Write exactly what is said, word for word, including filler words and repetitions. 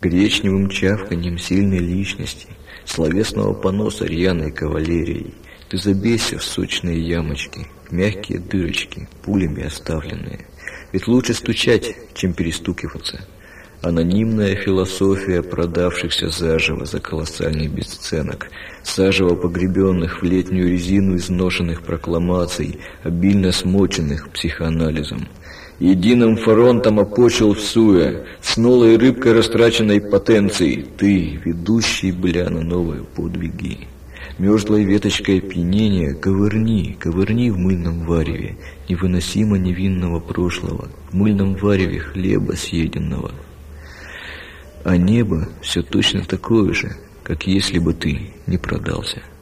гречневым чавканьем сильной личности, словесного поноса рьяной кавалерией. Ты забейся в сочные ямочки, в мягкие дырочки, пулями оставленные. Ведь лучше стучать, чем перестукиваться. Анонимная философия продавшихся заживо за колоссальный бесценок, заживо погребенных в летнюю резину изношенных прокламаций, обильно смоченных психоанализом. Единым фронтом опочил всуя, с новой рыбкой растраченной потенцией, ты, ведущий, бля, на новые подвиги. Мерзлой веточкой опьянения ковырни, ковырни в мыльном вареве невыносимо невинного прошлого, в мыльном вареве хлеба съеденного. А небо все точно такое же, как если бы ты не продался.